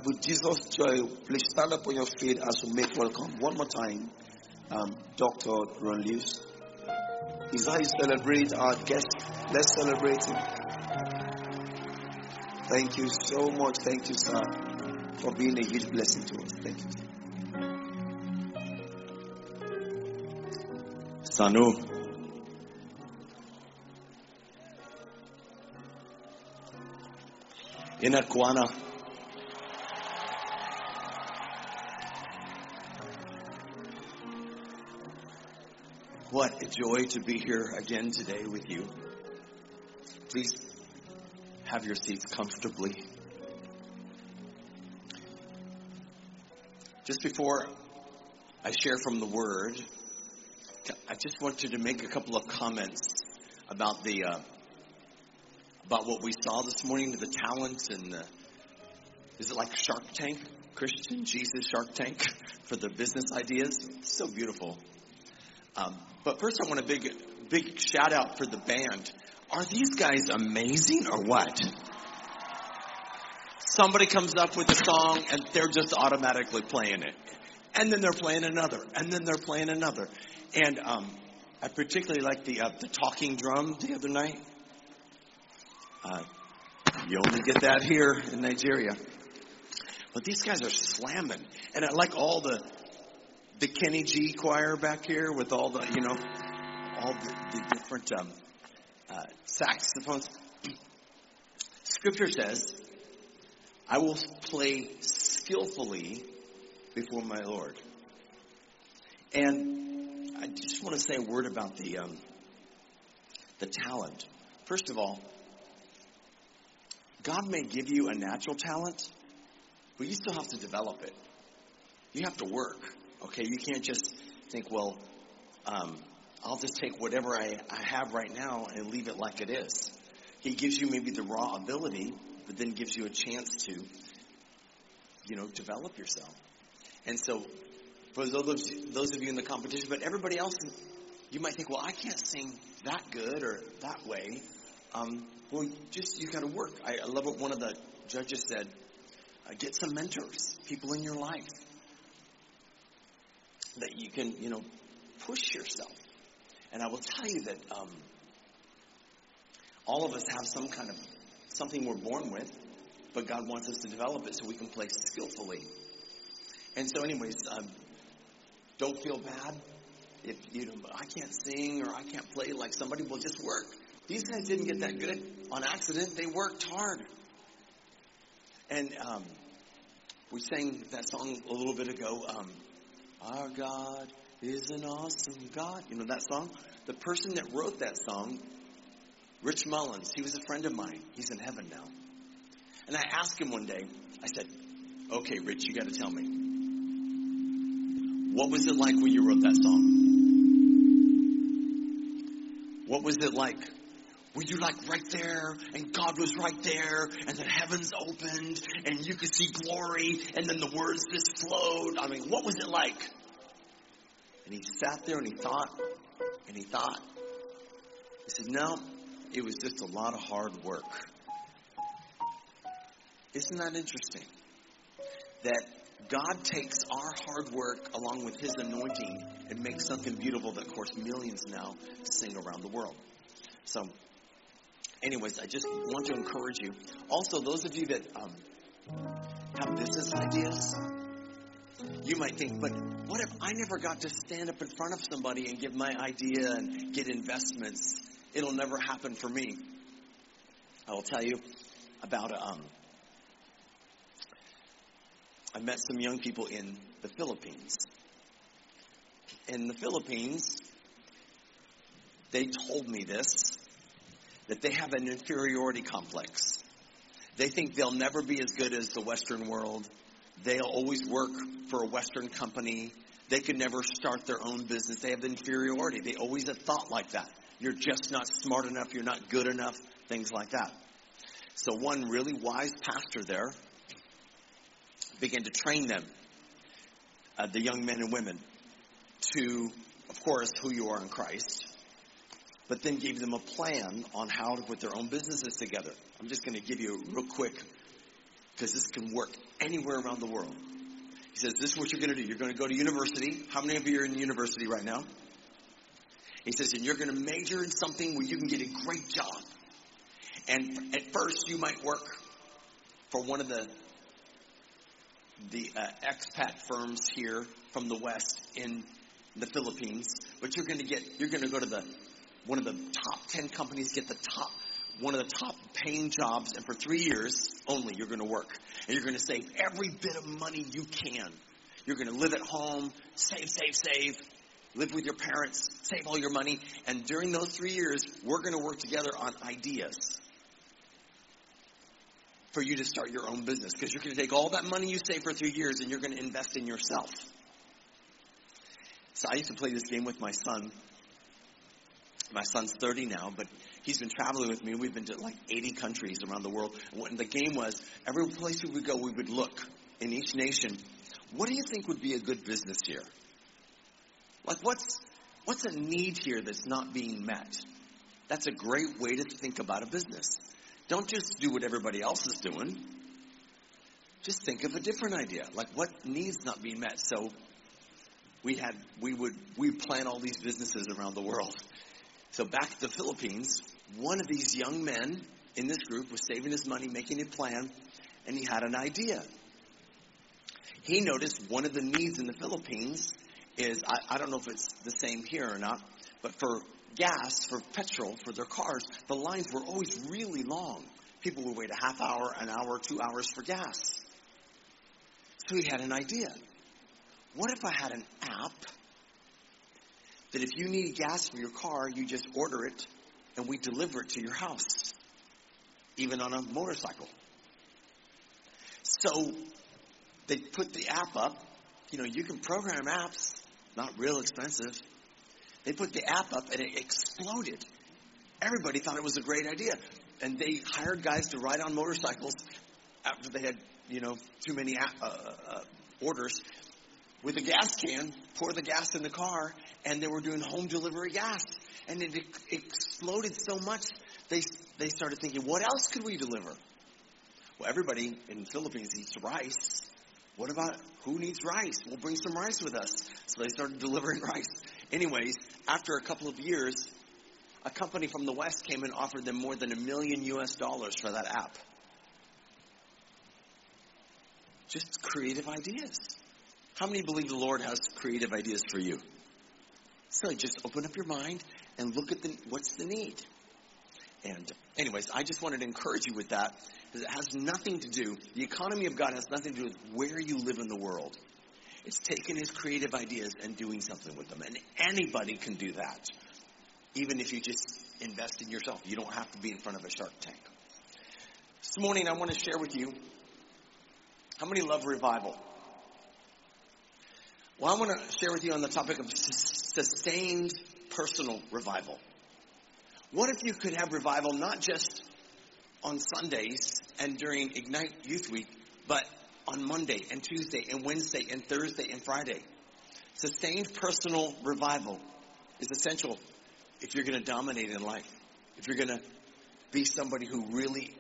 with Jesus' joy, please stand up on your feet as we make welcome. One more time, Dr. Ron Lewis. Is how you celebrate our guest. Let's celebrate him. Thank you so much. Thank you, sir, for being a huge blessing to us. Thank you. Sanu. Inakwana. What a joy to be here again today with you. Please have your seats comfortably. Just before I share from the Word, I just wanted to make a couple of comments about about what we saw this morning, the talents and is it like Shark Tank? Christian Jesus Shark Tank for the business ideas? So beautiful. But first I want a big shout out for the band. Are these guys amazing or what? Somebody comes up with a song and they're just automatically playing it. And then they're playing another. And then they're playing another. And I particularly like the talking drum the other night. You only get that here in Nigeria. But these guys are slamming. And I like all the Kenny G choir back here with all the, all the different saxophones. Scripture says, I will play skillfully before my Lord. And I just want to say a word about the talent. First of all, God may give you a natural talent, but you still have to develop it. You have to work. Okay, you can't just think, well, I'll just take whatever I have right now and leave it like it is. He gives you maybe the raw ability, but then gives you a chance to, develop yourself. And so, for those of you in the competition, but everybody else, you might think, well, I can't sing that good or that way. Well, you got to work. I love what one of the judges said. Get some mentors, people in your life that you can, push yourself. And I will tell you that all of us have some kind of something we're born with, but God wants us to develop it so we can play skillfully. And so anyways, don't feel bad if I can't sing or I can't play like somebody. Will just work. These guys didn't get that good on accident. They worked hard. And we sang that song a little bit ago. Our God is an awesome God. You know that song? The person that wrote that song, Rich Mullins, he was a friend of mine. He's in heaven now. And I asked him one day, I said, okay, Rich, you got to tell me. What was it like when you wrote that song? What was it like? Were you like right there and God was right there and the heavens opened and you could see glory and then the words just flowed? I mean, what was it like? And he sat there and he thought and he thought. He said, no, it was just a lot of hard work. Isn't that interesting? That God takes our hard work along with His anointing and makes something beautiful that, of course, millions now sing around the world. So, anyways, I just want to encourage you. Also, those of you that have business ideas, you might think, but what if I never got to stand up in front of somebody and give my idea and get investments? It'll never happen for me. I will tell you about I met some young people in the Philippines. In the Philippines, they told me this, that they have an inferiority complex. They think they'll never be as good as the Western world. They'll always work for a Western company. They could never start their own business. They have inferiority. They always have thought like that. You're just not smart enough. You're not good enough. Things like that. So one really wise pastor there began to train them, the young men and women, to, of course, who you are in Christ, but then gave them a plan on how to put their own businesses together. I'm just going to give you a real quick because this can work anywhere around the world. He says, this is what you're going to do. You're going to go to university. How many of you are in university right now? He says, and you're going to major in something where you can get a great job. And at first, you might work for one of the expat firms here from the West in the Philippines. But you're going to go to one of the top 10 companies, get one of the top paying jobs, and for 3 years only, you're going to work. And you're going to save every bit of money you can. You're going to live at home, save. Live with your parents, save all your money. And during those 3 years, we're going to work together on ideas for you to start your own business. Because you're going to take all that money you save for 3 years and you're going to invest in yourself. So I used to play this game with my son. My son's 30 now, but he's been traveling with me. We've been to like 80 countries around the world. And the game was, every place we would go, we would look in each nation. What do you think would be a good business here? Like, what's a need here that's not being met? That's a great way to think about a business. Don't just do what everybody else is doing. Just think of a different idea. Like, what needs not being met? So we plan all these businesses around the world. So back to the Philippines, one of these young men in this group was saving his money, making a plan, and he had an idea. He noticed one of the needs in the Philippines is, I don't know if it's the same here or not, but for gas, for petrol, for their cars, the lines were always really long. People would wait a half hour, an hour, 2 hours for gas. So he had an idea. What if I had an app that if you need gas for your car, you just order it and we deliver it to your house, even on a motorcycle? So they put the app up. You know, you can program apps, not real expensive. They put the app up and it exploded. Everybody thought it was a great idea. And they hired guys to ride on motorcycles after they had, too many orders with a gas can, pour the gas in the car, and they were doing home delivery gas. And it exploded so much, they started thinking, what else could we deliver? Well, everybody in the Philippines eats rice. What about, who needs rice? We'll bring some rice with us. So they started delivering rice. Anyways, after a couple of years, a company from the West came and offered them more than $1 million for that app. Just creative ideas. How many believe the Lord has creative ideas for you? So just open up your mind and look at what's the need. And anyways, I just wanted to encourage you with that, because it has nothing to do, the economy of God has nothing to do with where you live in the world. It's taking his creative ideas and doing something with them. And anybody can do that, even if you just invest in yourself. You don't have to be in front of a Shark Tank. This morning I want to share with you, how many love revival? Well, I want to share with you on the topic of sustained personal revival. What if you could have revival not just on Sundays and during Ignite Youth Week, but on Monday and Tuesday and Wednesday and Thursday and Friday? Sustained personal revival is essential if you're going to dominate in life. If you're going to be somebody who really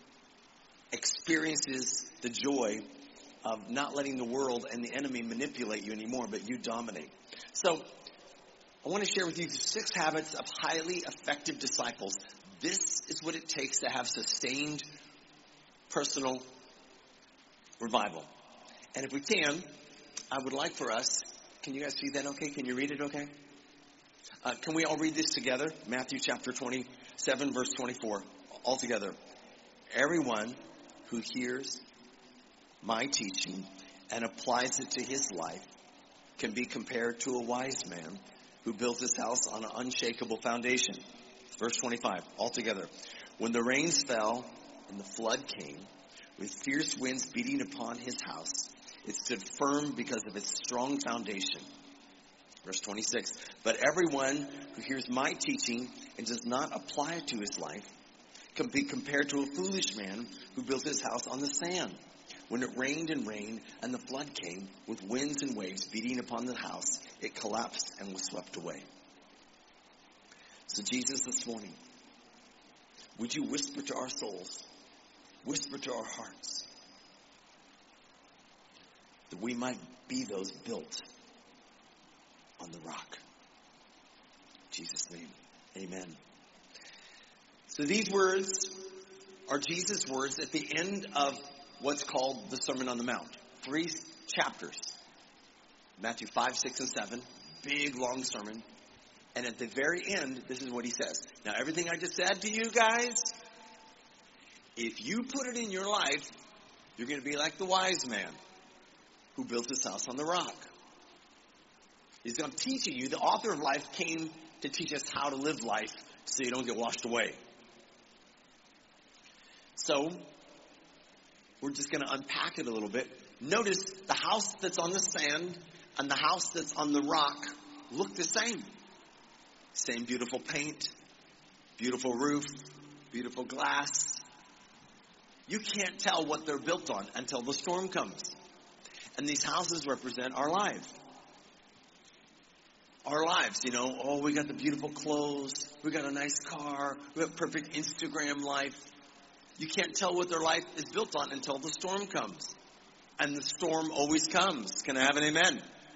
experiences the joy of not letting the world and the enemy manipulate you anymore, but you dominate. So I want to share with you 6 habits of highly effective disciples. This is what it takes to have sustained personal revival. And if we can, I would like for us, can you guys see that okay? Can you read it okay? Can we all read this together? Matthew chapter 27, verse 24. All together. Everyone who hears my teaching and applies it to his life can be compared to a wise man who built his house on an unshakable foundation. Verse 25, all together. When the rains fell and the flood came, with fierce winds beating upon his house, it stood firm because of its strong foundation. Verse 26, but everyone who hears my teaching and does not apply it to his life can be compared to a foolish man who built his house on the sand. When it rained and rained, and the flood came, with winds and waves beating upon the house, it collapsed and was swept away. So Jesus, this morning, would you whisper to our souls, whisper to our hearts, that we might be those built on the rock. In Jesus' name, amen. So these words are Jesus' words at the end of what's called the Sermon on the Mount. 3 chapters. Matthew 5, 6, and 7. Big, long sermon. And at the very end, this is what he says. Now, everything I just said to you guys, if you put it in your life, you're going to be like the wise man who built his house on the rock. He's going to teach you. The author of life came to teach us how to live life so you don't get washed away. So, we're just going to unpack it a little bit. Notice the house that's on the sand and the house that's on the rock look the same. Same beautiful paint, beautiful roof, beautiful glass. You can't tell what they're built on until the storm comes. And these houses represent our lives. Our lives, you know, oh, we got the beautiful clothes, we got a nice car, we have perfect Instagram life. You can't tell what their life is built on until the storm comes. And the storm always comes. Can I have an amen?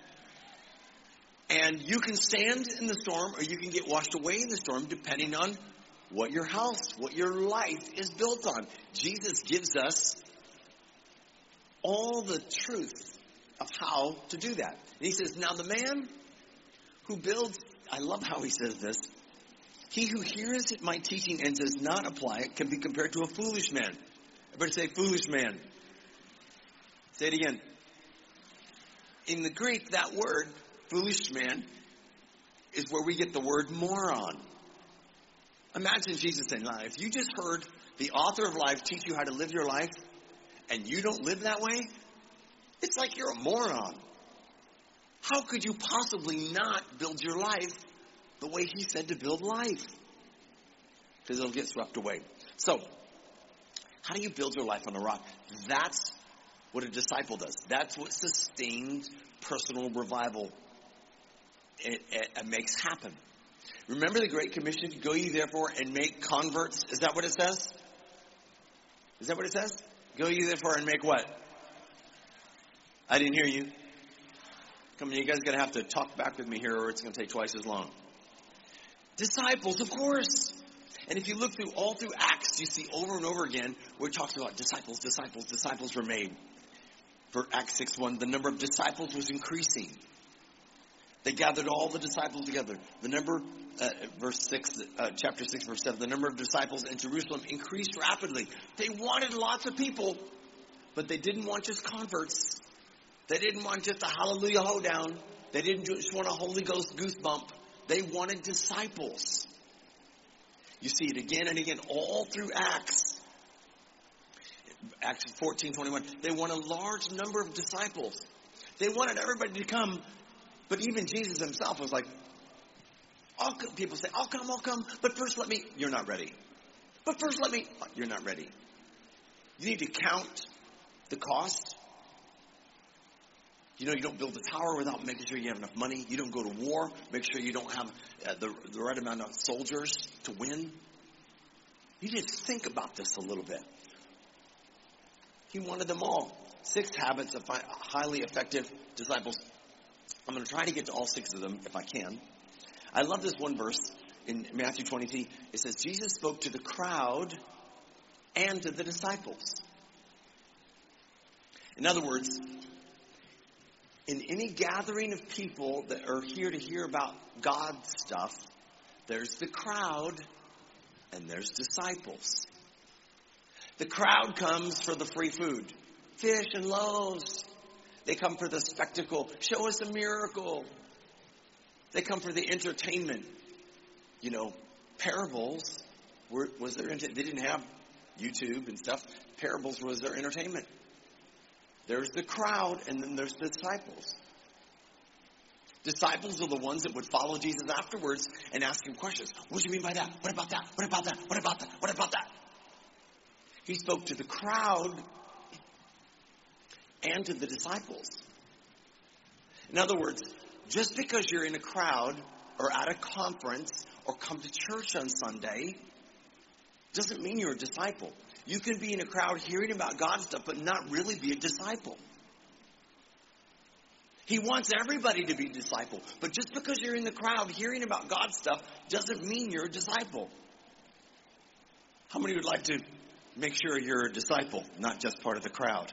And you can stand in the storm or you can get washed away in the storm depending on what your house, what your life is built on. Jesus gives us all the truth of how to do that. And he says, now the man who builds, I love how he says this, he who hears my teaching and does not apply it can be compared to a foolish man. Everybody say foolish man. Say it again. In the Greek, that word, foolish man, is where we get the word moron. Imagine Jesus saying, now, if you just heard the author of life teach you how to live your life and you don't live that way, it's like you're a moron. How could you possibly not build your life the way he said to build life? Because it'll get swept away. So, how do you build your life on a rock? That's what a disciple does. That's what sustained personal revival it makes happen. Remember the Great Commission? Go ye therefore and make converts. Is that what it says? Is that what it says? Go ye therefore and make what? I didn't hear you. Come on, you guys are going to have to talk back with me here or it's going to take twice as long. Disciples, of course. And if you look all through Acts, you see over and over again where it talks about disciples were made. For Acts 6:1, the number of disciples was increasing. They gathered all the disciples together. The number, chapter 6, verse 7, the number of disciples in Jerusalem increased rapidly. They wanted lots of people, but they didn't want just converts. They didn't want just a hallelujah hoedown. They didn't just want a Holy Ghost goosebump. They wanted disciples. You see it again and again all through Acts. Acts 14:21. They want a large number of disciples. They wanted everybody to come. But even Jesus himself was like, people say, I'll come. But first let me, you're not ready. But first let me, you're not ready. You need to count the cost. You know, you don't build a tower without making sure you have enough money. You don't go to war. Make sure you don't have the right amount of soldiers to win. You just think about this a little bit. He wanted them all. 6 habits of highly effective disciples. I'm going to try to get to all 6 of them if I can. I love this one verse in Matthew 23. It says, Jesus spoke to the crowd and to the disciples. In other words, in any gathering of people that are here to hear about God's stuff, there's the crowd and there's disciples. The crowd comes for the free food, fish and loaves. They come for the spectacle. Show us a miracle. They come for the entertainment. You know, parables was their entertainment. They didn't have YouTube and stuff. Parables was their entertainment. There's the crowd, and then there's the disciples. Disciples are the ones that would follow Jesus afterwards and ask him questions. What do you mean by that? What about that? What about that? What about that? What about that? He spoke to the crowd and to the disciples. In other words, just because you're in a crowd or at a conference or come to church on Sunday doesn't mean you're a disciple. You can be in a crowd hearing about God's stuff but not really be a disciple. He wants everybody to be a disciple. But just because you're in the crowd hearing about God's stuff doesn't mean you're a disciple. How many would like to make sure you're a disciple, not just part of the crowd?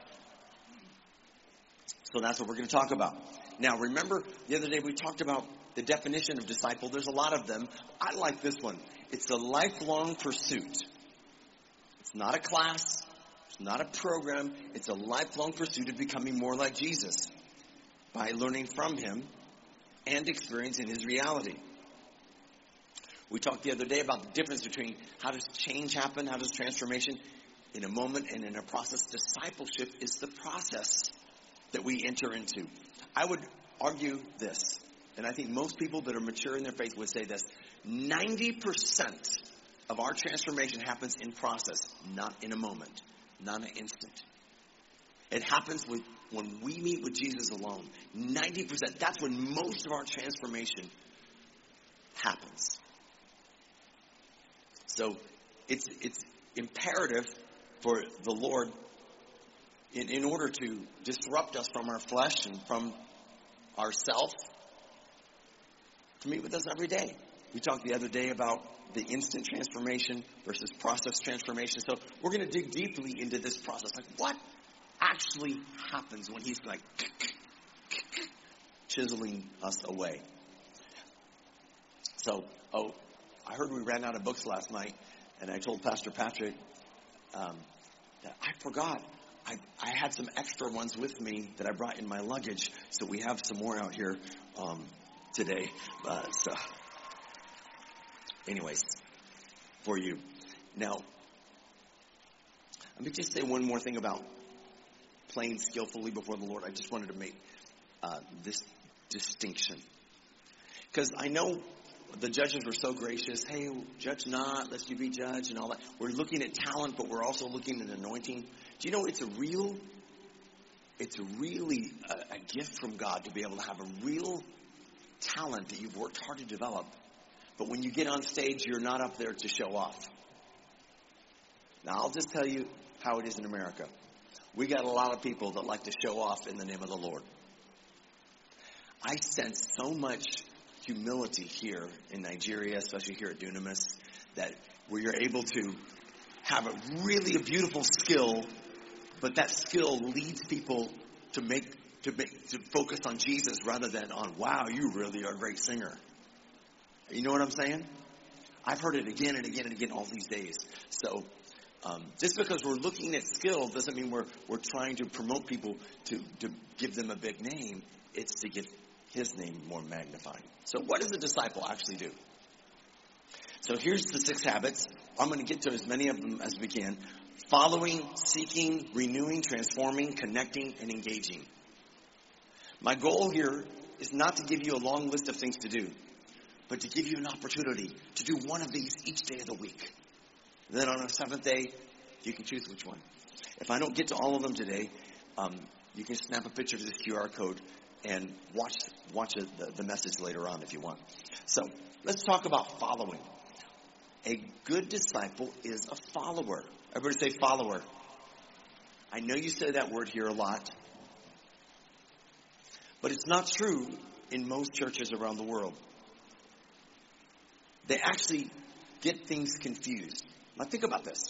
So that's what we're going to talk about. Now, remember the other day we talked about the definition of disciple. There's a lot of them. I like this one. It's a lifelong pursuit. It's not a class. It's not a program. It's a lifelong pursuit of becoming more like Jesus by learning from him and experiencing his reality. We talked the other day about the difference between how does change happen, how does transformation in a moment and in a process. Discipleship is the process that we enter into. I would argue this, and I think most people that are mature in their faith would say this: 90% of our transformation happens in process, not in a moment, not an instant. It happens when we meet with Jesus alone. 90%, that's when most of our transformation happens. So it's imperative for the Lord in order to disrupt us from our flesh and from ourself to meet with us every day. We talked the other day about the instant transformation versus process transformation. So we're going to dig deeply into this process. Like, what actually happens when he's like chiseling us away? So, I heard we ran out of books last night, and I told Pastor Patrick that I forgot. I had some extra ones with me that I brought in my luggage, so we have some more out here today. So, anyways, for you. Now, let me just say one more thing about playing skillfully before the Lord. I just wanted to make this distinction. Because I know the judges were so gracious. Hey, judge not, lest you be judged, and all that. We're looking at talent, but we're also looking at anointing. Do you know it's really a gift from God to be able to have a real talent that you've worked hard to develop. But when you get on stage, you're not up there to show off. Now, I'll just tell you how it is in America. We got a lot of people that like to show off in the name of the Lord. I sense so much humility here in Nigeria, especially here at Dunamis, that where you're able to have a beautiful skill, but that skill leads people to focus on Jesus rather than on, wow, you really are a great singer. You know what I'm saying? I've heard it again and again and again all these days. So just because we're looking at skill doesn't mean we're trying to promote people to give them a big name. It's to give his name more magnified. So what does a disciple actually do? So here's the 6 habits. I'm going to get to as many of them as we can. Following, seeking, renewing, transforming, connecting, and engaging. My goal here is not to give you a long list of things to do, but to give you an opportunity to do one of these each day of the week. And then on a 7th day, you can choose which one. If I don't get to all of them today, you can snap a picture of this QR code and watch the message later on if you want. So let's talk about following. A good disciple is a follower. Everybody say follower. I know you say that word here a lot, but it's not true in most churches around the world. They actually get things confused. Now think about this.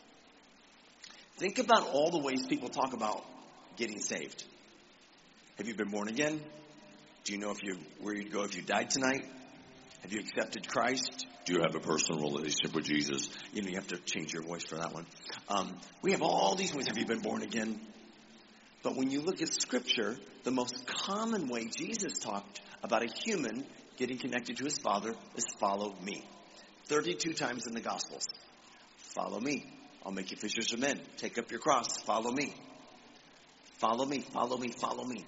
Think about all the ways people talk about getting saved. Have you been born again? Do you know where you'd go if you died tonight? Have you accepted Christ? Do you have a personal relationship with Jesus? You know, you have to change your voice for that one. We have all these ways. Have you been born again? But when you look at Scripture, the most common way Jesus talked about a human getting connected to his Father is follow me. 32 times in the Gospels. Follow me. I'll make you fishers of men. Take up your cross. Follow me. Follow me. Follow me. Follow me.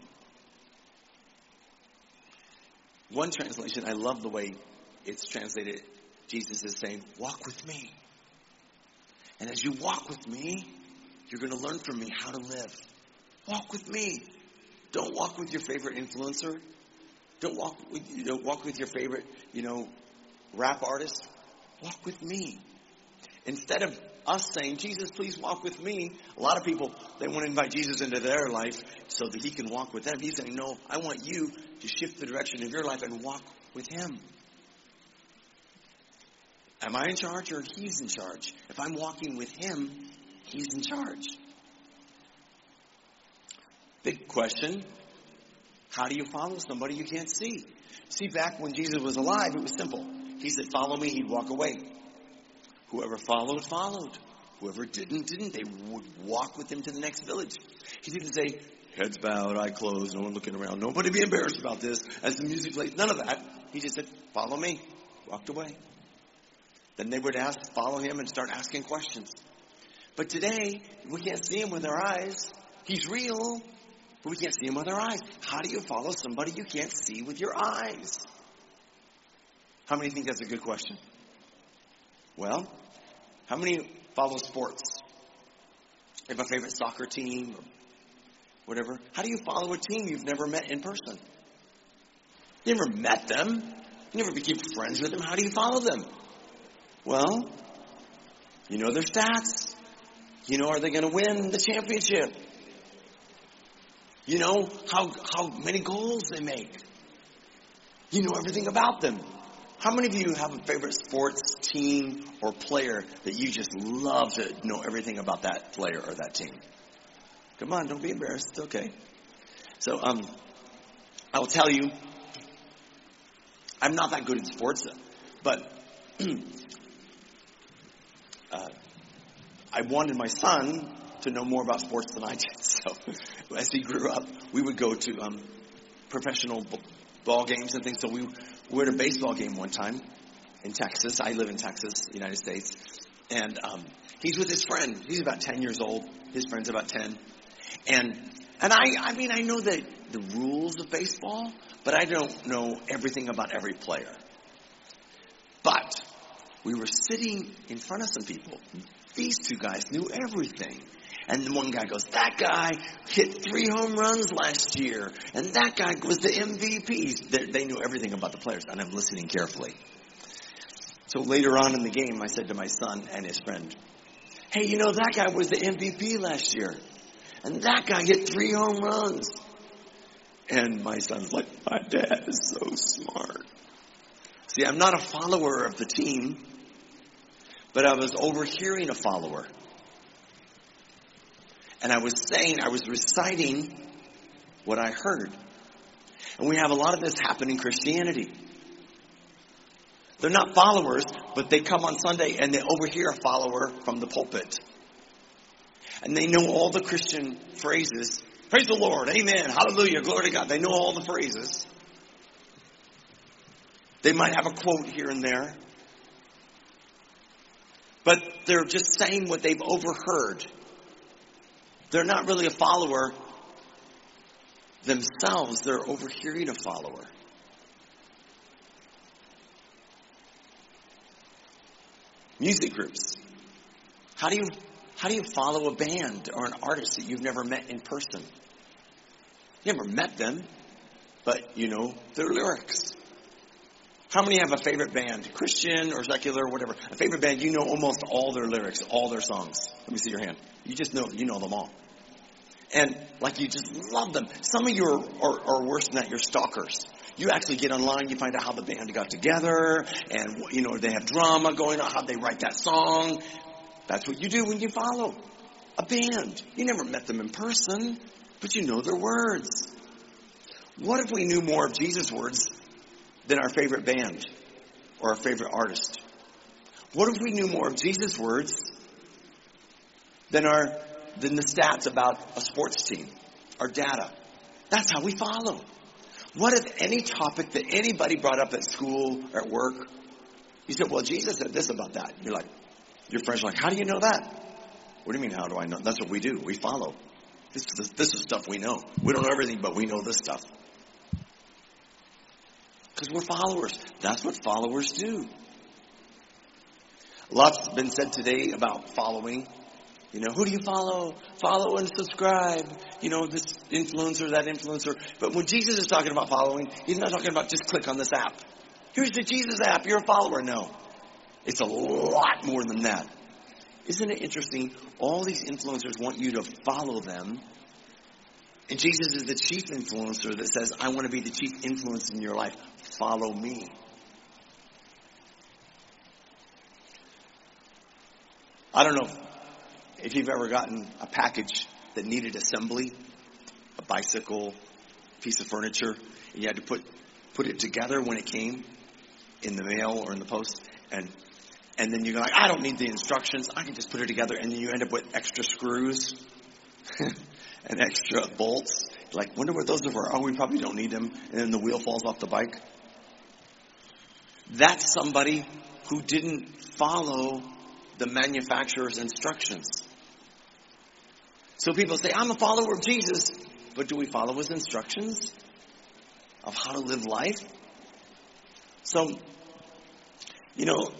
One translation, I love the way it's translated. Jesus is saying, walk with me. And as you walk with me, you're going to learn from me how to live. Walk with me. Don't walk with your favorite influencer. Don't walk with your favorite, rap artist. Walk with me. Instead of us saying, Jesus, please walk with me, a lot of people They want to invite Jesus into their life so that he can walk with them. He's saying, no, I want you to shift the direction of your life and walk with him. Am I in charge or he's in charge? If I'm walking with him, he's in charge. Big question. How do you follow somebody you can't see? See, back when Jesus was alive, it was simple. He said, follow me, he'd walk away. Whoever followed, followed. Whoever didn't. They would walk with him to the next village. He didn't say, heads bowed, eye closed, no one looking around. Nobody be embarrassed about this as the music played. None of that. He just said, follow me. Walked away. Then they would follow him and start asking questions. But today, we can't see him with our eyes. He's real, but we can't see him with our eyes. How do you follow somebody you can't see with your eyes? How many think that's a good question? Well, how many follow sports? You have a favorite soccer team or whatever. How do you follow a team you've never met in person? You never met them. You never became friends with them. How do you follow them? Well, you know their stats. You know, are they going to win the championship? You know how many goals they make. You know everything about them. How many of you have a favorite sports team or player that you just love to know everything about that player or that team? Come on, don't be embarrassed. It's okay. So, I will tell you, I'm not that good in sports, but I wanted my son to know more about sports than I did. So as he grew up, we would go to professional ball games and things. So we were at a baseball game one time in Texas. I live in Texas, United States. And he's with his friend. He's about 10 years old. His friend's about 10. And I mean, I know the rules of baseball, but I don't know everything about every player. But we were sitting in front of some people. These two guys knew everything. And then one guy goes, that guy hit 3 home runs last year. And that guy was the MVP. They knew everything about the players. And I'm listening carefully. So later on in the game, I said to my son and his friend, hey, you know, that guy was the MVP last year. And that guy hit 3 home runs. And my son's like, my dad is so smart. See, I'm not a follower of the team, but I was overhearing a follower. And I was reciting what I heard. And we have a lot of this happen in Christianity. They're not followers, but they come on Sunday and they overhear a follower from the pulpit. And they know all the Christian phrases. Praise the Lord, amen, hallelujah, glory to God. They know all the phrases. They might have a quote here and there. But they're just saying what they've overheard. They're not really a follower themselves. They're overhearing a follower. Music groups. How do you follow a band or an artist that you've never met in person? You never met them, but you know their lyrics. How many have a favorite band, Christian or secular or whatever? A favorite band, you know almost all their lyrics, all their songs. Let me see your hand. You know them all. And like you just love them. Some of you are worse than that. You're stalkers. You actually get online, you find out how the band got together, and you know they have drama going on, how they write that song. That's what you do when you follow a band. You never met them in person, but you know their words. What if we knew more of Jesus' words than our favorite band or our favorite artist? What if we knew more of Jesus' words than the stats about a sports team, our data? That's how we follow. What if any topic that anybody brought up at school or at work, you said, well, Jesus said this about that. You're like, your friends are like, how do you know that? What do you mean, how do I know? That's what we do. We follow. This is stuff we know. We don't know everything, but we know this stuff. Because we're followers. That's what followers do. Lots has been said today about following. You know, who do you follow? Follow and subscribe. You know, this influencer, that influencer. But when Jesus is talking about following, he's not talking about just click on this app. Here's the Jesus app. You're a follower. No. It's a lot more than that. Isn't it interesting? All these influencers want you to follow them. And Jesus is the chief influencer that says, I want to be the chief influence in your life. Follow me. I don't know if you've ever gotten a package that needed assembly, a bicycle, piece of furniture, and you had to put it together when it came in the mail or in the post, and then you're like, I don't need the instructions, I can just put it together, and then you end up with extra screws and extra bolts. Like, wonder what those are for. Oh, we probably don't need them, and then the wheel falls off the bike. That's somebody who didn't follow the manufacturer's instructions. So people say, I'm a follower of Jesus, but do we follow his instructions of how to live life? So, you know,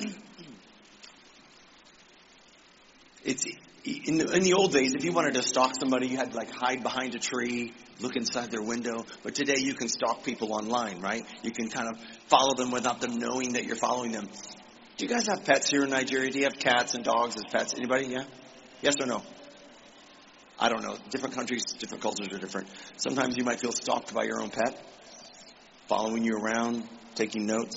it's in the old days, if you wanted to stalk somebody, you had to like hide behind a tree, look inside their window. But today you can stalk people online, right? You can kind of follow them without them knowing that you're following them. Do you guys have pets here in Nigeria? Do you have cats and dogs as pets? Anybody? Yeah? Yes or no? I don't know. Different countries, different cultures are different. Sometimes you might feel stalked by your own pet, following you around, taking notes.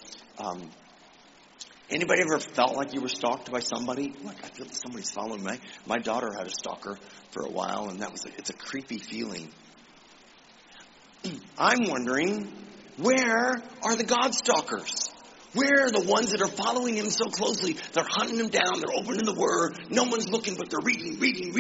Anybody ever felt like you were stalked by somebody? Like, I feel like somebody's following me. My daughter had a stalker for a while, and it's a creepy feeling. I'm wondering, where are the God stalkers? Where are the ones that are following him so closely? They're hunting him down. They're opening the word. No one's looking, but they're reading.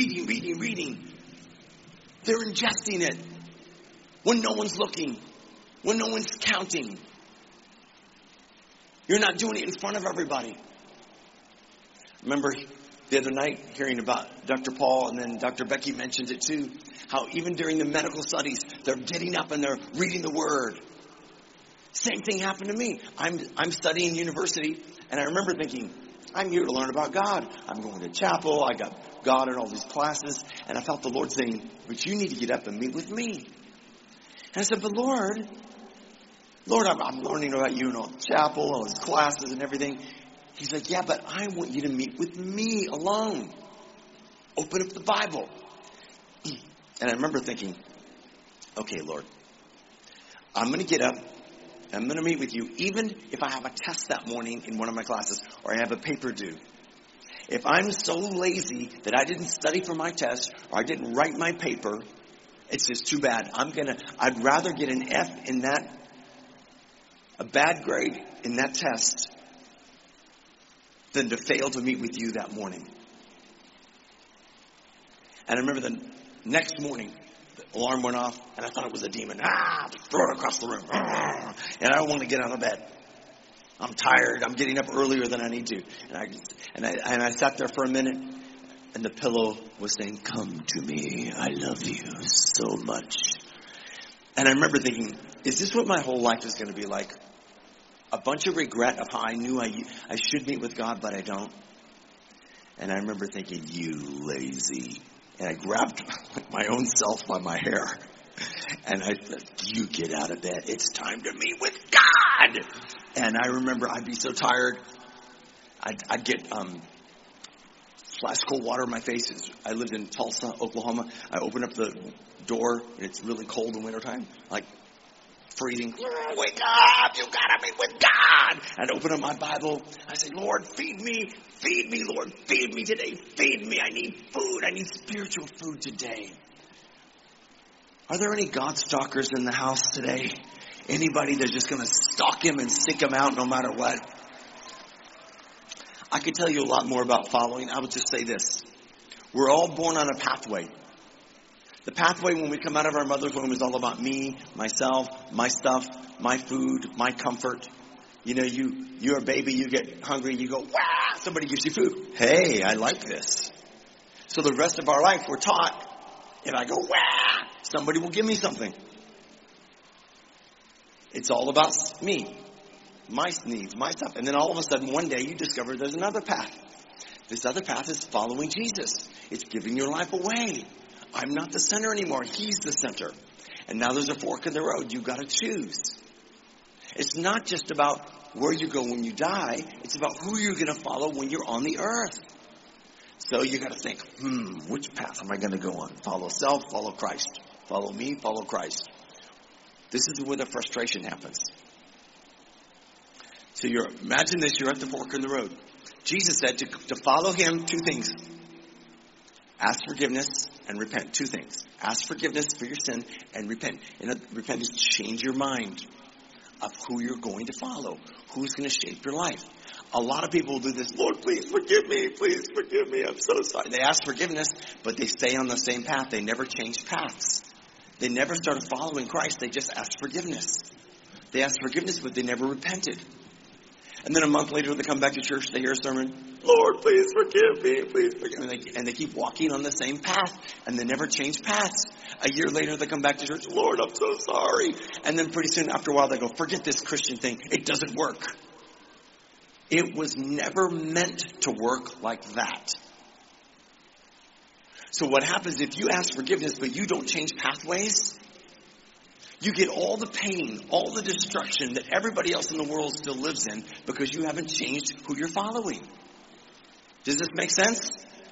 They're ingesting it when no one's looking, when no one's counting. You're not doing it in front of everybody. Remember the other night hearing about Dr. Paul, and then Dr. Becky mentioned it too, how even during the medical studies, they're getting up and they're reading the word. Same thing happened to me. I'm studying university, and I remember thinking, I'm here to learn about God. I'm going to chapel. I got God in all these classes, and I felt the Lord saying, but you need to get up and meet with me. And I said, but Lord, I'm learning about you in all the chapel, all these classes and everything. He's like, yeah, but I want you to meet with me alone. Open up the Bible. And I remember thinking, okay, Lord, I'm going to get up. I'm going to meet with you, even if I have a test that morning in one of my classes, or I have a paper due. If I'm so lazy that I didn't study for my test, or I didn't write my paper, it's just too bad. I'd rather get an F in that, a bad grade in that test, than to fail to meet with you that morning. And I remember the next morning, the alarm went off, and I thought it was a demon. Throw it across the room. And I don't want to get out of bed. I'm tired. I'm getting up earlier than I need to. And I sat there for a minute, and the pillow was saying, come to me. I love you so much. And I remember thinking, is this what my whole life is going to be like? A bunch of regret of how I knew I should meet with God, but I don't. And I remember thinking, you lazy. And I grabbed my own self by my hair. And I said, you get out of bed. It's time to meet with God. And I remember I'd be so tired. I'd get flash cold water in my face. I lived in Tulsa, Oklahoma. I open up the door, and it's really cold in wintertime. Like, freezing. Wake up, you gotta meet with God. I'd open up my Bible. I say, Lord, feed me, Lord, feed me today, feed me. I need food. I need spiritual food today. Are there any God stalkers in the house today? Anybody that's just going to stalk him and seek him out no matter what? I could tell you a lot more about following. I would just say this. We're all born on a pathway. The pathway when we come out of our mother's womb is all about me, myself, my stuff, my food, my comfort. You know, you're a baby, you get hungry, you go, wah, somebody gives you food. Hey, I like this. So the rest of our life we're taught, if I go, wah, somebody will give me something. It's all about me, my needs, my stuff. And then all of a sudden one day you discover there's another path. This other path is following Jesus. It's giving your life away. I'm not the center anymore. He's the center. And now there's a fork in the road. You've got to choose. It's not just about where you go when you die. It's about who you're going to follow when you're on the earth. So you got to think, which path am I going to go on? Follow self, follow Christ. Follow me, follow Christ. This is where the frustration happens. So imagine this, you're at the fork in the road. Jesus said to follow him, two things. Ask forgiveness and repent. Two things. Ask forgiveness for your sin and repent. And repent is to change your mind of who you're going to follow. Who's going to shape your life. A lot of people do this. Lord, please forgive me. Please forgive me. I'm so sorry. They ask forgiveness, but they stay on the same path. They never change paths. They never started following Christ. They just asked forgiveness. They asked forgiveness, but they never repented. And then a month later, they come back to church, they hear a sermon, Lord, please forgive me, please forgive me. And they keep walking on the same path, and they never change paths. A year later, they come back to church, Lord, I'm so sorry. And then pretty soon, after a while, they go, forget this Christian thing. It doesn't work. It was never meant to work like that. So what happens if you ask forgiveness, but you don't change pathways? You get all the pain, all the destruction that everybody else in the world still lives in because you haven't changed who you're following. Does this make sense?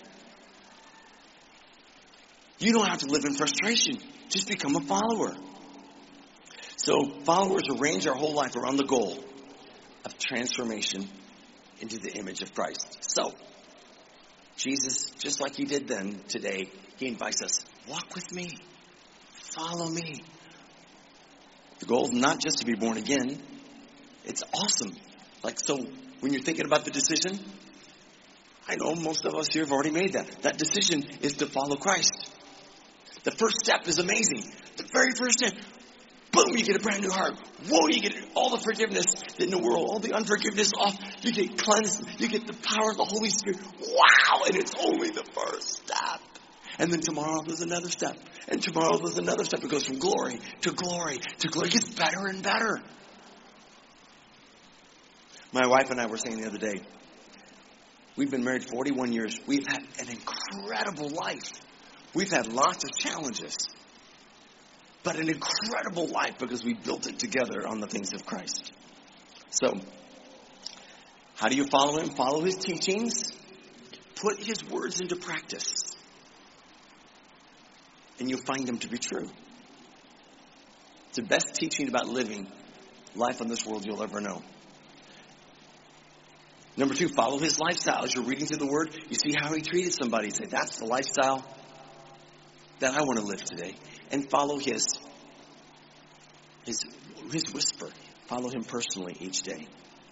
You don't have to live in frustration. Just become a follower. So followers arrange our whole life around the goal of transformation into the image of Christ. So Jesus, just like he did then, today, he invites us, walk with me, follow me. The goal is not just to be born again. It's awesome. So when you're thinking about the decision, I know most of us here have already made that. That decision is to follow Christ. The first step is amazing. The very first step, boom, you get a brand new heart. Whoa, you get all the forgiveness in the world, all the unforgiveness off. You get cleansed. You get the power of the Holy Spirit. Wow, and it's only the first step. And then tomorrow there's another step. And tomorrow there's another step. It goes from glory to glory to glory. It gets better and better. My wife and I were saying the other day, we've been married 41 years. We've had an incredible life. We've had lots of challenges. But an incredible life because we built it together on the things of Christ. So, how do you follow him? Follow his teachings. Put his words into practice. And you'll find them to be true. It's the best teaching about living life on this world you'll ever know. Number 2, follow his lifestyle. As you're reading through the word, you see how he treated somebody. Say, that's the lifestyle that I want to live today. And follow his whisper. Follow him personally each day.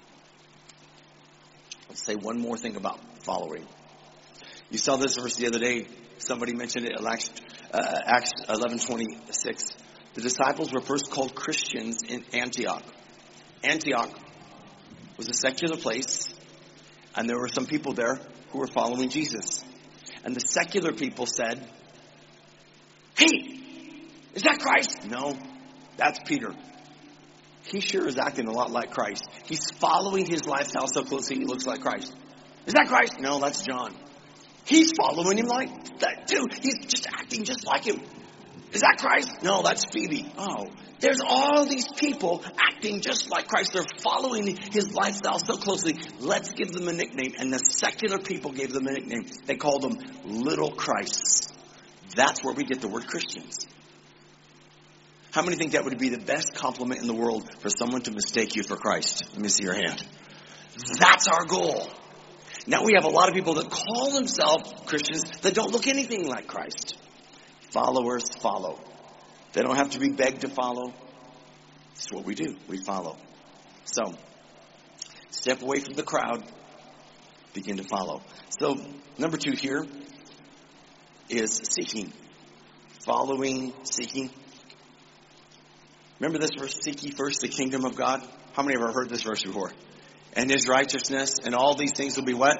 Let's say one more thing about following. You saw this verse the other day. Somebody mentioned it in Acts 11:26. The disciples were first called Christians in Antioch. Antioch was a secular place, and there were some people there who were following Jesus. And the secular people said, hey, is that Christ? No, that's Peter. He sure is acting a lot like Christ. He's following his lifestyle so closely he looks like Christ. Is that Christ? No, that's John. He's following him like that too. He's just acting just like him. Is that Christ? No, that's Phoebe. Oh, there's all these people acting just like Christ. They're following his lifestyle so closely. Let's give them a nickname. And the secular people gave them a nickname. They called them little Christs. That's where we get the word Christians. How many think that would be the best compliment in the world for someone to mistake you for Christ? Let me see your hand. That's our goal. Now we have a lot of people that call themselves Christians that don't look anything like Christ. Followers follow. They don't have to be begged to follow. It's what we do. We follow. So, step away from the crowd. Begin to follow. So, number 2 here is seeking. Following, seeking. Remember this verse, seek ye first the kingdom of God? How many have ever heard this verse before? And his righteousness, and all these things will be what?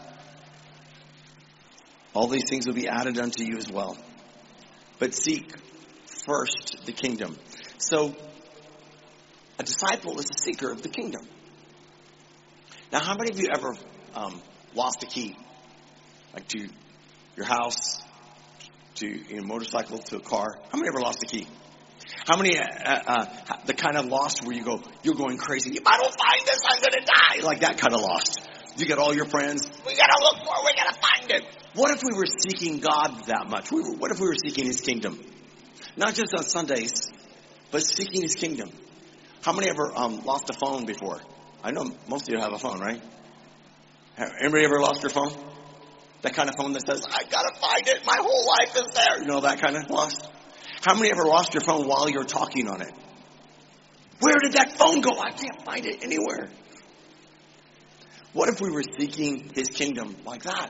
All these things will be added unto you as well. But seek first the kingdom. So, a disciple is a seeker of the kingdom. Now, how many of you ever lost a key? Like to your house, to your motorcycle, to a car? How many ever lost a key? How many, the kind of lost where you're going crazy. If I don't find this, I'm going to die. Like that kind of lost. You got all your friends. We got to look for it. We got to find it. What if we were seeking God that much? What if we were seeking His kingdom? Not just on Sundays, but seeking His kingdom. How many ever lost a phone before? I know most of you have a phone, right? Anybody ever lost your phone? That kind of phone that says, I got to find it. My whole life is there. You know, that kind of lost? How many ever lost your phone while you're talking on it? Where did that phone go? I can't find it anywhere. What if we were seeking His kingdom like that?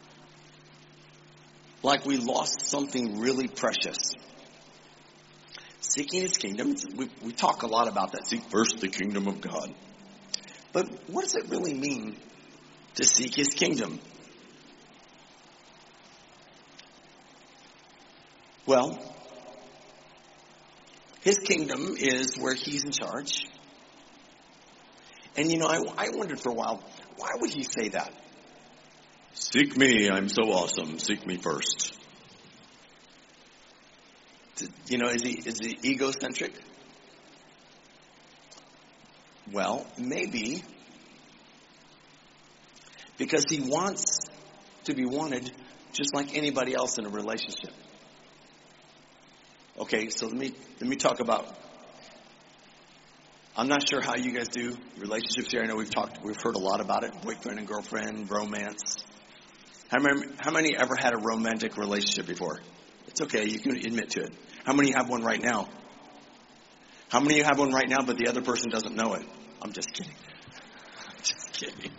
Like we lost something really precious. Seeking His kingdom, we talk a lot about that. Seek first the kingdom of God. But what does it really mean to seek His kingdom? Well, His kingdom is where He's in charge. And you know, I wondered for a while, why would He say that? Seek me, I'm so awesome. Seek me first. You know, is he egocentric? Well, maybe because He wants to be wanted just like anybody else in a relationship. Okay, so let me talk about. I'm not sure how you guys do relationships here. I know we've heard a lot about it. Boyfriend and girlfriend, romance. How many ever had a romantic relationship before? It's okay, you can admit to it. How many have one right now? How many of you have one right now, but the other person doesn't know it? I'm just kidding. I'm just kidding.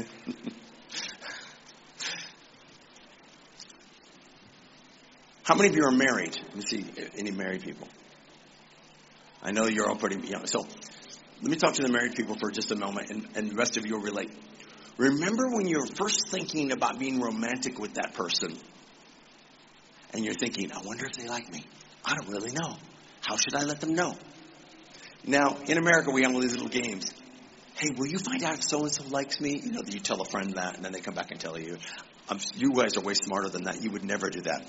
How many of you are married? Let me see any married people. I know you're all pretty young. So let me talk to the married people for just a moment, and the rest of you will relate. Remember when you're first thinking about being romantic with that person, and you're thinking, I wonder if they like me. I don't really know. How should I let them know? Now, in America, we have all these little games. Hey, will you find out if so-and-so likes me? You know, you tell a friend that, and then they come back and tell you. You guys are way smarter than that. You would never do that.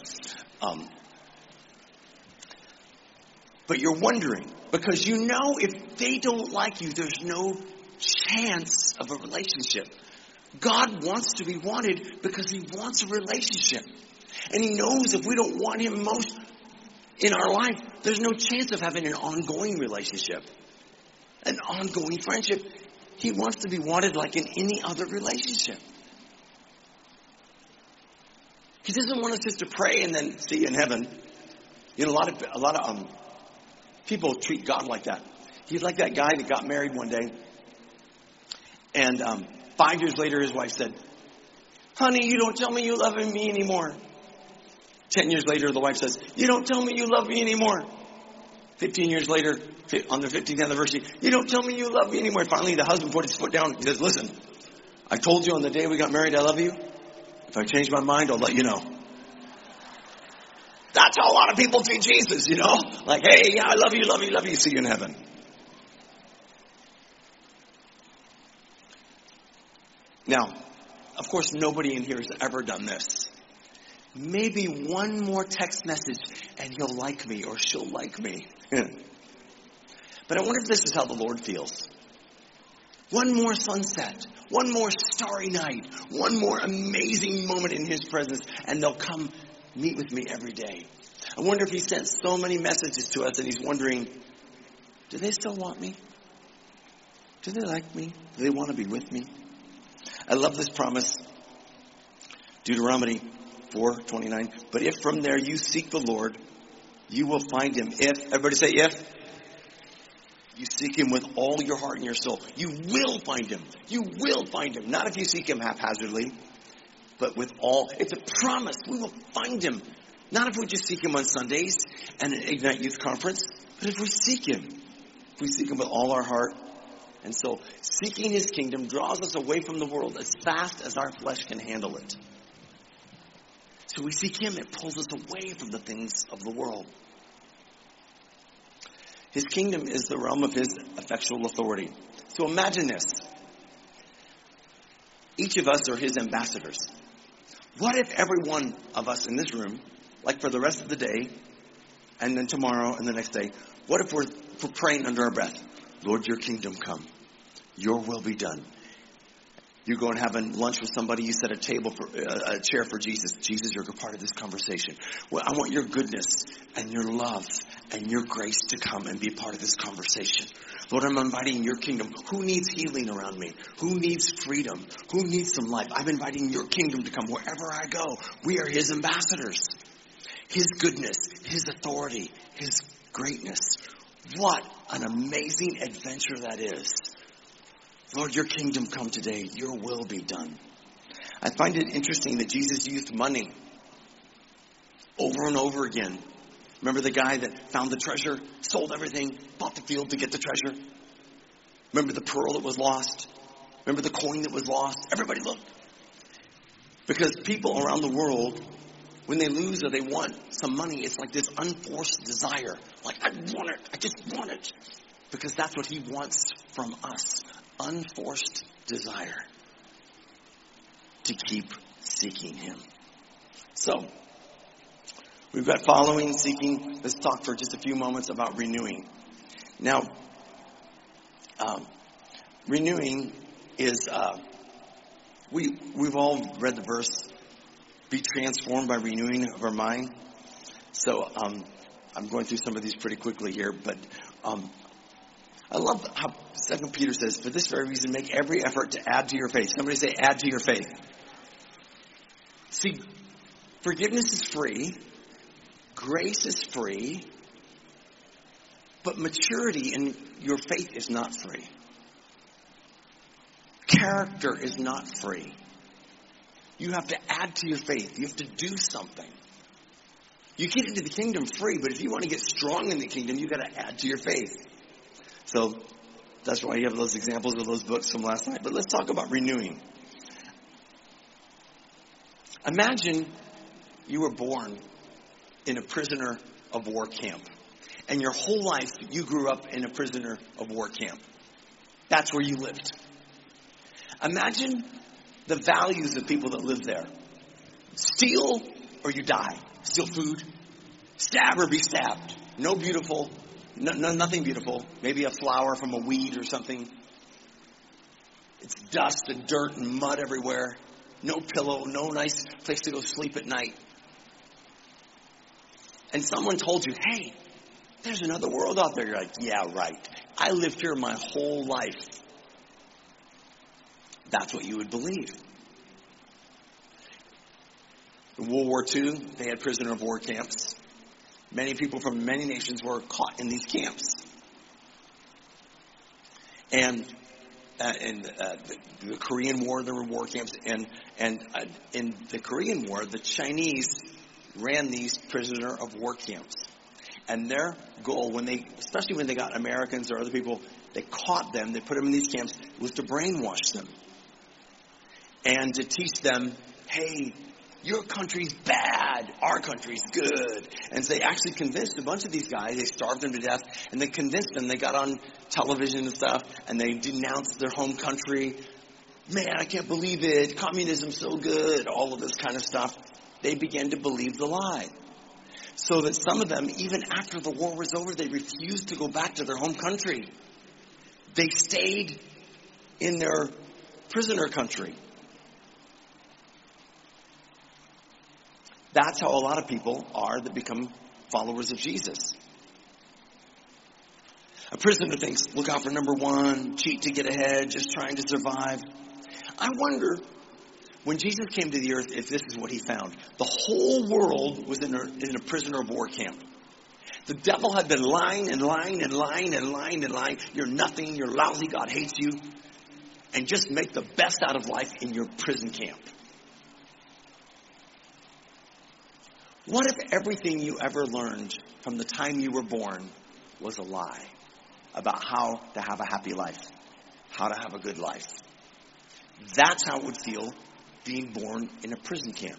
But you're wondering, because you know if they don't like you, there's no chance of a relationship. God wants to be wanted because He wants a relationship. And He knows if we don't want Him most in our life, there's no chance of having an ongoing relationship, an ongoing friendship. He wants to be wanted like in any other relationship. He doesn't want us just to pray and then see you in heaven. You know, a lot of people treat God like that. He's like that guy that got married one day, and 5 years later, his wife said, "Honey, you don't tell me you love me anymore." 10 years later, the wife says, "You don't tell me you love me anymore." 15 years later, on the 15th anniversary, "You don't tell me you love me anymore." Finally, the husband put his foot down. He says, "Listen, I told you on the day we got married I love you. If I change my mind, I'll let you know." That's how a lot of people treat Jesus, you know. Like, hey, yeah, I love you, love you, love you. See you in heaven. Now, of course, nobody in here has ever done this. Maybe one more text message and he'll like me or she'll like me. But I wonder if this is how the Lord feels. One more sunset, one more starry night, one more amazing moment in His presence, and they'll come meet with me every day. I wonder if He sent so many messages to us and He's wondering, do they still want me? Do they like me? Do they want to be with me? I love this promise. Deuteronomy 4:29. But if from there you seek the Lord, you will find Him. If, everybody say if. You seek Him with all your heart and your soul. You will find Him. You will find Him. Not if you seek Him haphazardly, but with all. It's a promise. We will find Him. Not if we just seek Him on Sundays and an Ignite Youth Conference, but if we seek Him. If we seek Him with all our heart. And so seeking His kingdom draws us away from the world as fast as our flesh can handle it. So we seek Him, it pulls us away from the things of the world. His kingdom is the realm of His effectual authority. So imagine this. Each of us are His ambassadors. What if every one of us in this room, like for the rest of the day, and then tomorrow and the next day, what if we're praying under our breath? Lord, your kingdom come. Your will be done. You go and have lunch with somebody, you set a chair for Jesus. Jesus, you're a part of this conversation. Well, I want your goodness and your love and your grace to come and be part of this conversation. Lord, I'm inviting your kingdom. Who needs healing around me? Who needs freedom? Who needs some life? I'm inviting your kingdom to come wherever I go. We are his ambassadors. His goodness, his authority, his greatness. What an amazing adventure that is. Lord, your kingdom come today. Your will be done. I find it interesting that Jesus used money over and over again. Remember the guy that found the treasure, sold everything, bought the field to get the treasure? Remember the pearl that was lost? Remember the coin that was lost? Everybody looked. Because people around the world, when they lose or they want some money, it's like this unforced desire. Like, I want it. I just want it. Because that's what he wants from us. Unforced desire to keep seeking him. So, we've got following, seeking. Let's talk for just a few moments about renewing. Now, renewing is, we've all read the verse, be transformed by renewing of our mind. So, I'm going through some of these pretty quickly here, but I love how 2 Peter says, for this very reason, make every effort to add to your faith. Somebody say, add to your faith. See, forgiveness is free. Grace is free. But maturity in your faith is not free. Character is not free. You have to add to your faith. You have to do something. You get into the kingdom free, but if you want to get strong in the kingdom, you've got to add to your faith. So that's why you have those examples of those books from last night. But let's talk about renewing. Imagine you were born in a prisoner of war camp. And your whole life you grew up in a prisoner of war camp. That's where you lived. Imagine the values of people that live there. Steal or you die. Steal food. Stab or be stabbed. No beautiful. Nothing beautiful. Maybe a flower from a weed or something. It's dust and dirt and mud everywhere. No pillow. No nice place to go sleep at night. And someone told you, hey, there's another world out there. You're like, yeah, right. I lived here my whole life. That's what you would believe. In World War II, they had prisoner of war camps. Many people from many nations were caught in these camps. And in the Korean War, there were war camps. And in the Korean War, the Chinese ran these prisoner of war camps. And their goal, especially when they got Americans or other people, they caught them, they put them in these camps, was to brainwash them. And to teach them, hey, your country's bad, our country's good. And so they actually convinced a bunch of these guys, they starved them to death, and they convinced them, they got on television and stuff, and they denounced their home country. Man, I can't believe it, communism's so good, all of this kind of stuff. They began to believe the lie. So that some of them, even after the war was over, they refused to go back to their home country. They stayed in their prisoner country. That's how a lot of people are that become followers of Jesus. A prisoner thinks, look out for number one, cheat to get ahead, just trying to survive. I wonder, when Jesus came to the earth, if this is what he found. The whole world was in a prisoner of war camp. The devil had been lying and lying and lying and lying and lying. You're nothing, you're lousy, God hates you. And just make the best out of life in your prison camp. What if everything you ever learned from the time you were born was a lie about how to have a happy life, how to have a good life? That's how it would feel being born in a prison camp.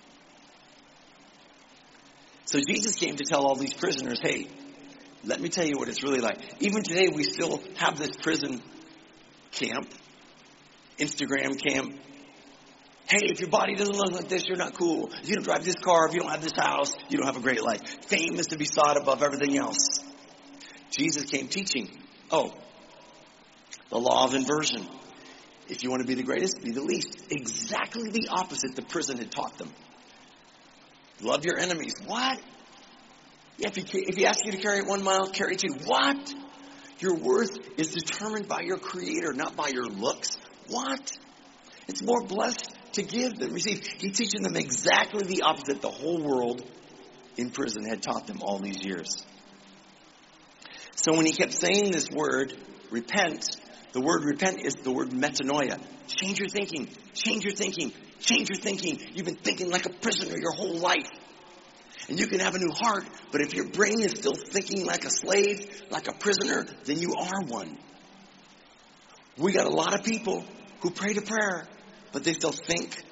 So Jesus came to tell all these prisoners, hey, let me tell you what it's really like. Even today we still have this prison camp, Instagram camp. Hey, if your body doesn't look like this, you're not cool. If you don't drive this car, if you don't have this house, you don't have a great life. Fame is to be sought above everything else. Jesus came teaching, the law of inversion. If you want to be the greatest, be the least. Exactly the opposite the prison had taught them. Love your enemies. What? Yeah, if he asks you to carry it 1 mile, carry 2. What? Your worth is determined by your Creator, not by your looks. What? It's more blessed to give than receive. He's teaching them exactly the opposite the whole world in prison had taught them all these years. So when he kept saying this word, repent, the word repent is the word metanoia. Change your thinking. Change your thinking. Change your thinking. You've been thinking like a prisoner your whole life. And you can have a new heart, but if your brain is still thinking like a slave, like a prisoner, then you are one. We got a lot of people who pray to prayer, but they still think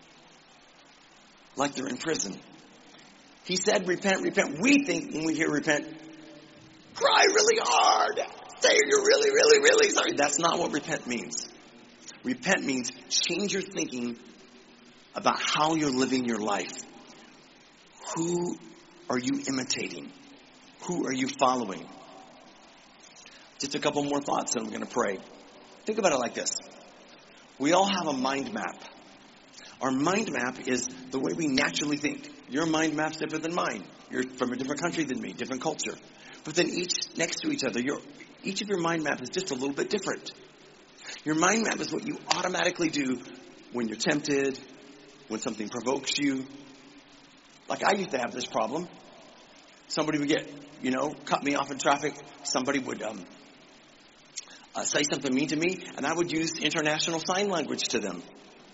like they're in prison. He said, repent, repent. We think when we hear repent, cry really hard. Say you're really, really, really sorry. That's not what repent means. Repent means change your thinking about how you're living your life. Who are you imitating? Who are you following? Just a couple more thoughts and I'm going to pray. Think about it like this. We all have a mind map. Our mind map is the way we naturally think. Your mind map's different than mine. You're from a different country than me, different culture. But then each next to each other, each of your mind map is just a little bit different. Your mind map is what you automatically do when you're tempted, when something provokes you. Like I used to have this problem. Somebody would cut me off in traffic. Somebody would say something mean to me, and I would use international sign language to them.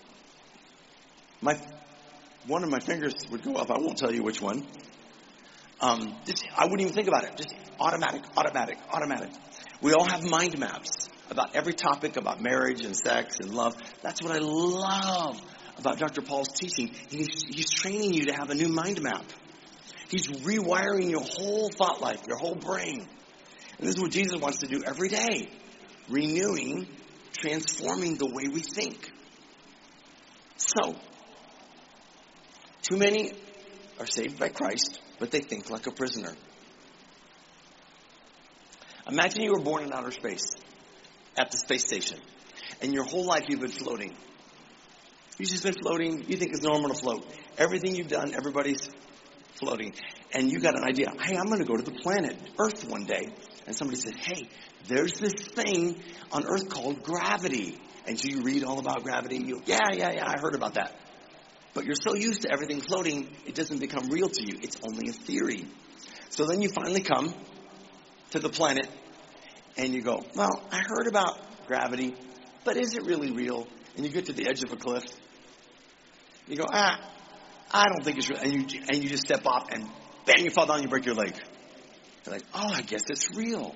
One of my fingers would go up. I won't tell you which one. I wouldn't even think about it. Just automatic. We all have mind maps about every topic, about marriage and sex and love. That's what I love about Dr. Paul's teaching. He's training you to have a new mind map. He's rewiring your whole thought life, your whole brain. And this is what Jesus wants to do every day. Renewing, transforming the way we think. So, too many are saved by Christ, but they think like a prisoner. Imagine you were born in outer space, at the space station, and your whole life you've been floating. You've just been floating. You think it's normal to float. Everything you've done, everybody's floating. And you got an idea. Hey, I'm going to go to the planet Earth one day. And somebody said, hey, there's this thing on Earth called gravity. And so you read all about gravity. You go, yeah, I heard about that. But you're so used to everything floating, it doesn't become real to you. It's only a theory. So then you finally come to the planet and you go, well, I heard about gravity, but is it really real? And you get to the edge of a cliff. You go, I don't think it's real. And you just step off and bang, you fall down and you break your leg. You're like, oh, I guess it's real.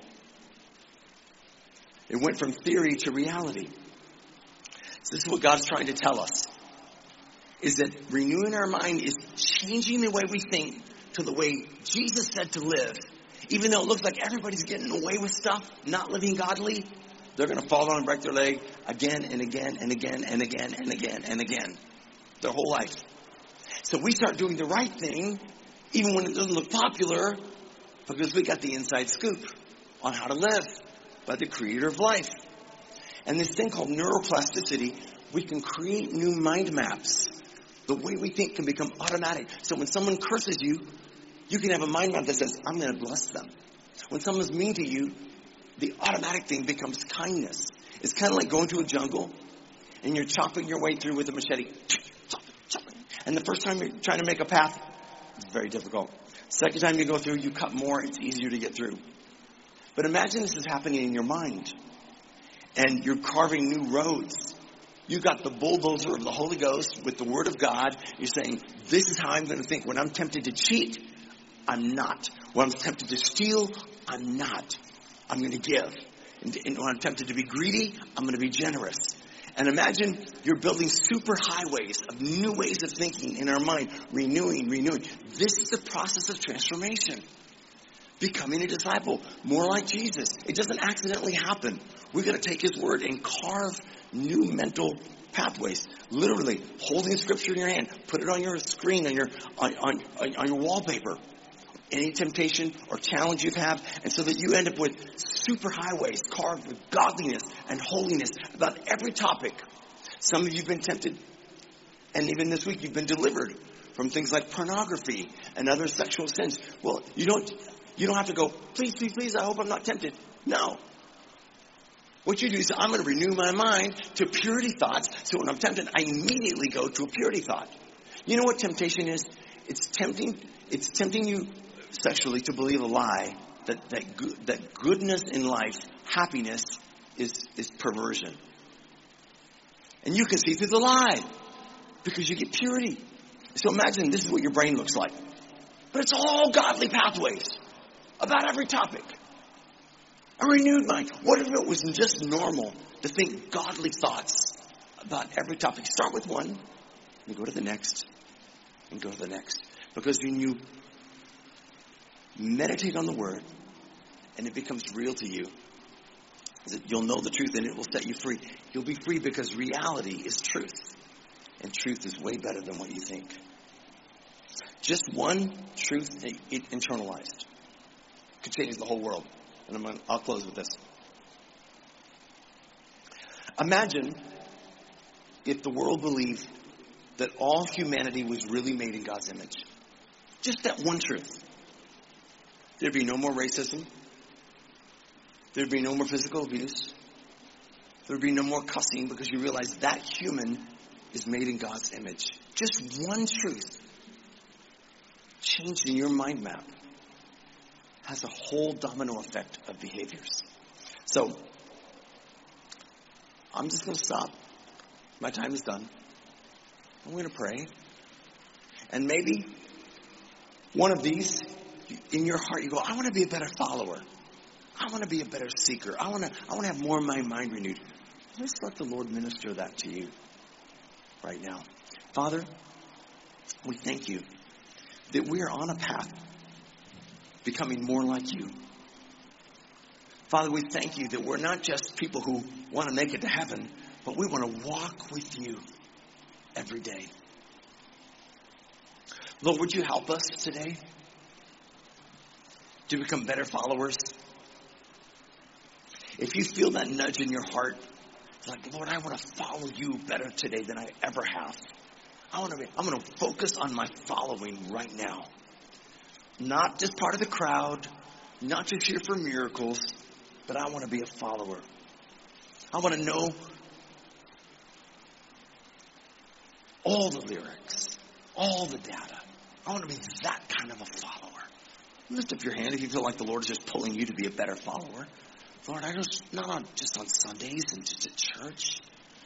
It went from theory to reality. So this is what God's trying to tell us. Is that renewing our mind is changing the way we think to the way Jesus said to live. Even though it looks like everybody's getting away with stuff, not living godly, they're going to fall down and break their leg again and again and again and again and again and again. Their whole life. So we start doing the right thing, even when it doesn't look popular, because we got the inside scoop on how to live by the Creator of life. And this thing called neuroplasticity, we can create new mind maps. The way we think can become automatic. So when someone curses you, you can have a mind map that says, I'm going to bless them. When someone's mean to you, the automatic thing becomes kindness. It's kind of like going to a jungle and you're chopping your way through with a machete. And the first time you're trying to make a path, it's very difficult. Second time you go through, you cut more, it's easier to get through. But imagine this is happening in your mind. And you're carving new roads. You got the bulldozer of the Holy Ghost with the Word of God. You're saying, this is how I'm going to think. When I'm tempted to cheat, I'm not. When I'm tempted to steal, I'm not. I'm going to give. And when I'm tempted to be greedy, I'm going to be generous. And imagine you're building super highways of new ways of thinking in our mind. Renewing. This is the process of transformation. Becoming a disciple. More like Jesus. It doesn't accidentally happen. We've got to take His Word and carve new mental pathways. Literally, holding Scripture in your hand. Put it on your screen, on your wallpaper. any temptation or challenge you have, and so that you end up with super highways carved with godliness and holiness about every topic. Some of you have been tempted, and even this week you've been delivered from things like pornography and other sexual sins. Well, you don't have to go, please, please, please, I hope I'm not tempted. No. What you do is, I'm going to renew my mind to purity thoughts, so when I'm tempted, I immediately go to a purity thought. You know what temptation is? It's tempting you sexually to believe a lie that goodness in life, happiness, is perversion. And you can see through the lie because you get purity. So imagine this is what your brain looks like. But it's all godly pathways about every topic. A renewed mind. What if it was just normal to think godly thoughts about every topic? Start with one, and go to the next, and go to the next. Because when you meditate on the Word, and it becomes real to you, you'll know the truth, and it will set you free. You'll be free because reality is truth. And truth is way better than what you think. Just one truth internalized could change the whole world. And I'll close with this. Imagine if the world believed that all humanity was really made in God's image. Just that one truth. There'd be no more racism. There'd be no more physical abuse. There'd be no more cussing because you realize that human is made in God's image. Just one truth changed in your mind map has a whole domino effect of behaviors. So, I'm just going to stop. My time is done. I'm going to pray. And maybe one of these, in your heart, you go, I want to be a better follower. I want to be a better seeker. I want to have more of my mind renewed. Let's let the Lord minister that to you right now. Father, we thank you that we are on a path becoming more like you. Father, we thank you that we're not just people who want to make it to heaven, but we want to walk with you every day. Lord, would you help us today to become better followers? If you feel that nudge in your heart, like, Lord, I want to follow you better today than I ever have. I'm going to focus on my following right now. Not just part of the crowd, not just here for miracles, but I want to be a follower. I want to know all the lyrics, all the data. I want to be that kind of a follower. Lift up your hand if you feel like the Lord is just pulling you to be a better follower. Lord, not just on Sundays and just at church.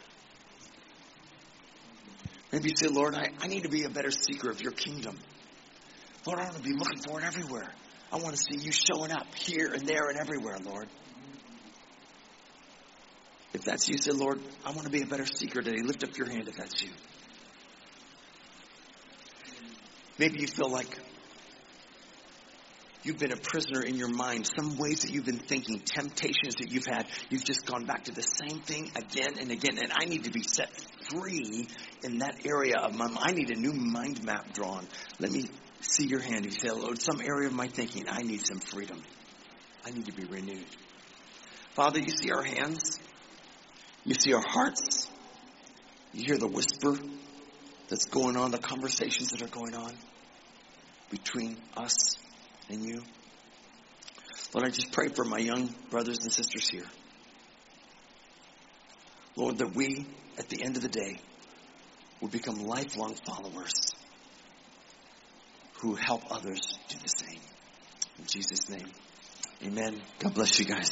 Maybe you say, Lord, I need to be a better seeker of your kingdom. Lord, I want to be looking for it everywhere. I want to see you showing up here and there and everywhere, Lord. If that's you, say, Lord, I want to be a better seeker today. Lift up your hand if that's you. Maybe you feel like you've been a prisoner in your mind. Some ways that you've been thinking, temptations that you've had, you've just gone back to the same thing again and again. And I need to be set free in that area of my mind. I need a new mind map drawn. Let me see your hand. You say, Lord, some area of my thinking, I need some freedom. I need to be renewed. Father, you see our hands. You see our hearts. You hear the whisper that's going on, the conversations that are going on between us and you. Lord, I just pray for my young brothers and sisters here. Lord, that we, at the end of the day, will become lifelong followers who help others do the same. In Jesus' name, amen. God bless you guys.